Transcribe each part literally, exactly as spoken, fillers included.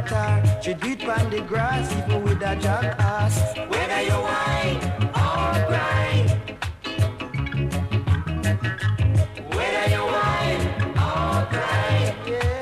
attack. She do it on the grass, even with a jackass. Whether you whine or cry, whether you whine or cry, yeah.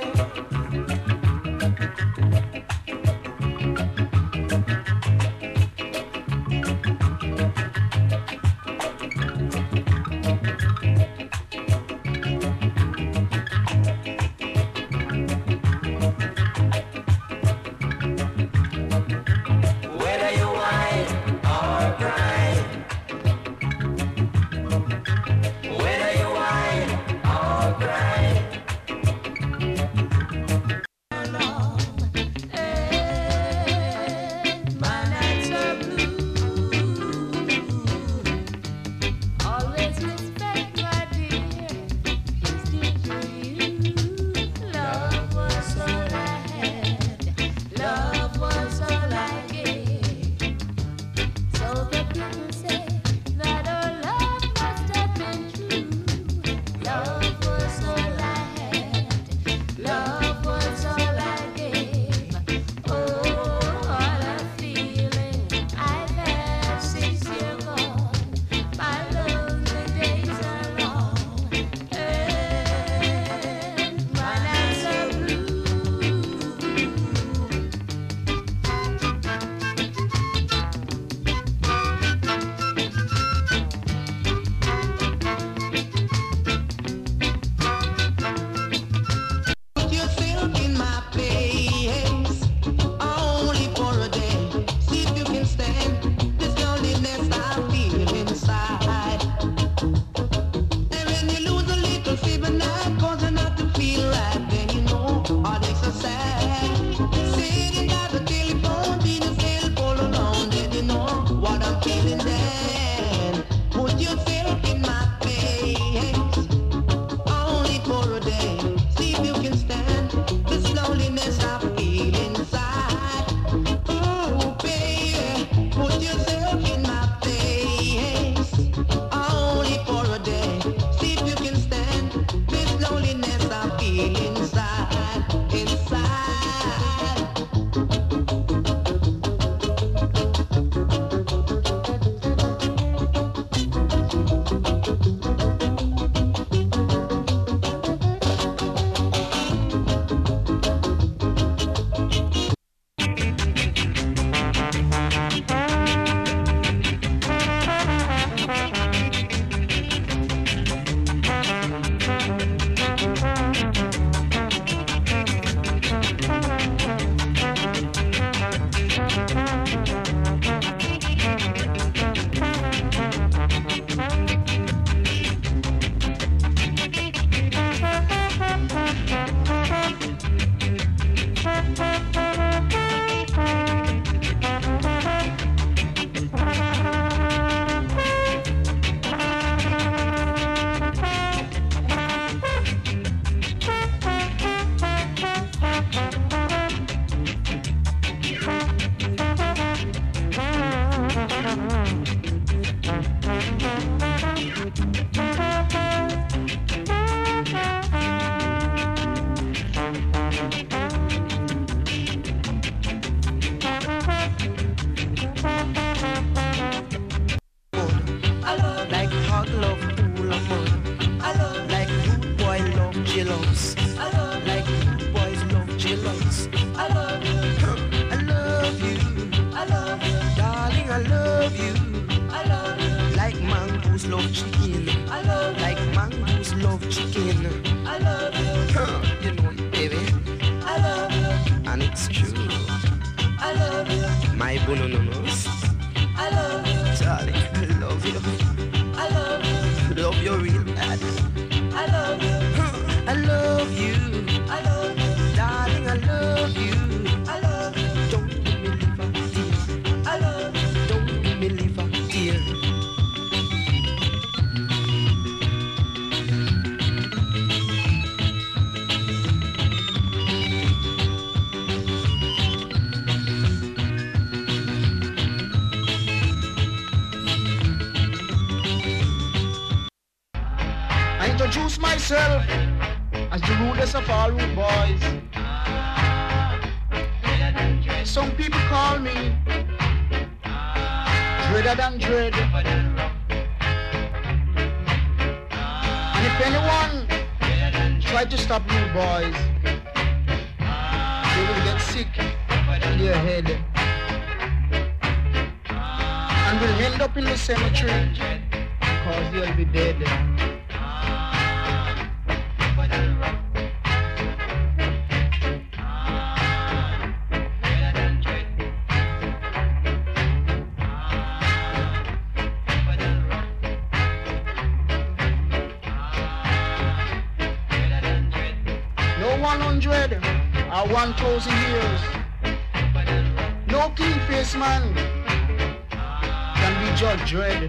introduce myself as the rudest of all rude boys. some people call me dreader than dread. And if anyone try to stop you boys, they will get sick in their head and will end up in the cemetery because they'll be dead. one hundred or one thousand years, no clean-faced man can be Judge Dread.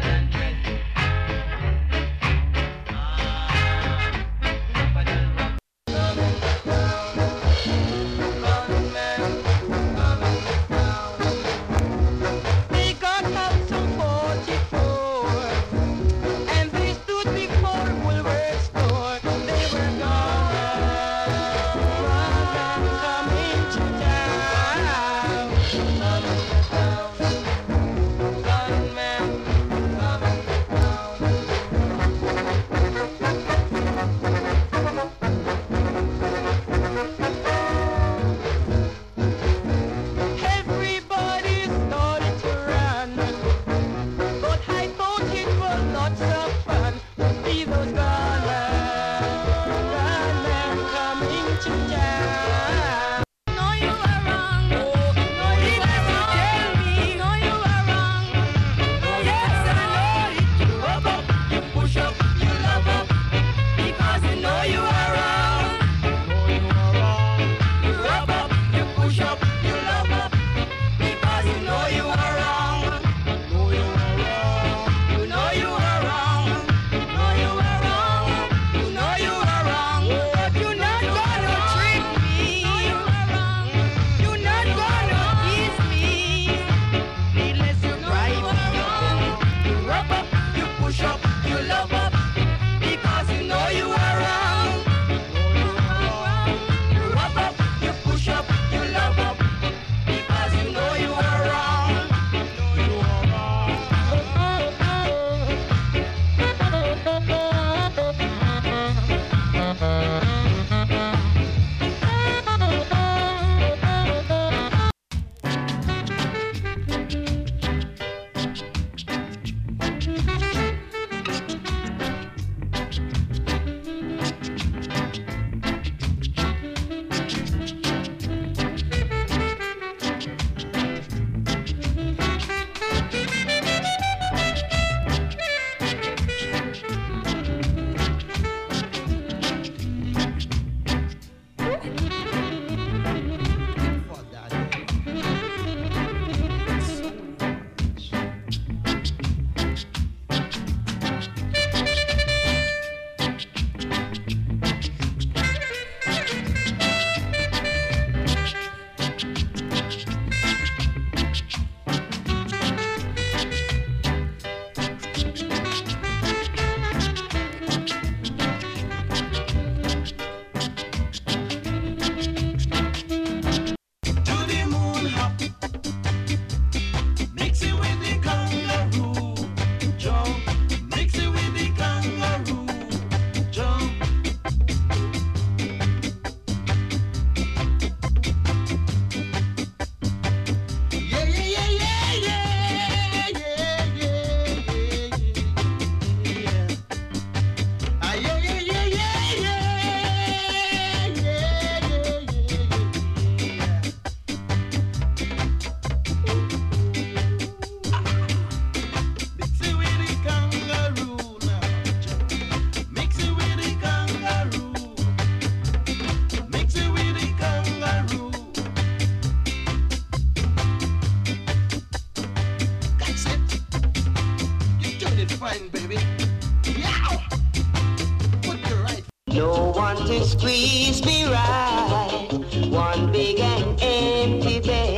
No one to squeeze me right, one big and empty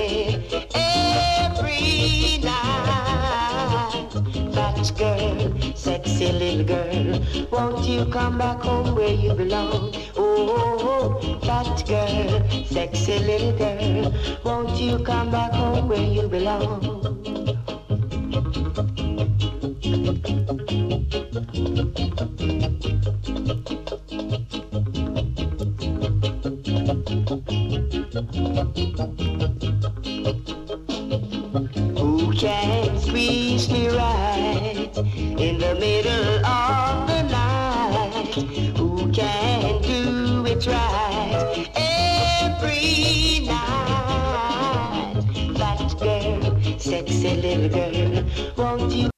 bed every night. That girl, sexy little girl, won't you come back home where you belong? Oh, Oh, that girl, sexy little girl, won't you come back home where you belong? Who can squeeze me right in the middle of the night? Who can do it right every night? That girl, sexy little girl, won't you